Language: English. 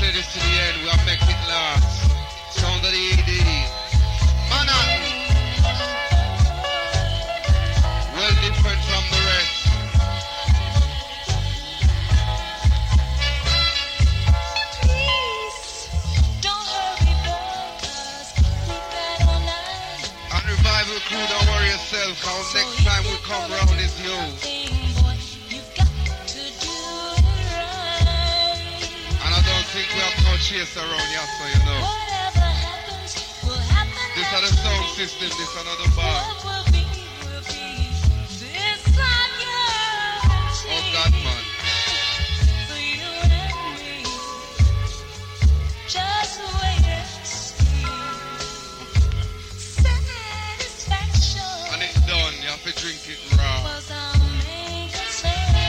play this to the end. We'll make it last. Sound of the ED. Manhattan. Well different from the rest. And Revival Crew, don't worry yourself. How next time we come round is you. And I don't think we have no chase around here, so you know. This is the sound system, this is another bar.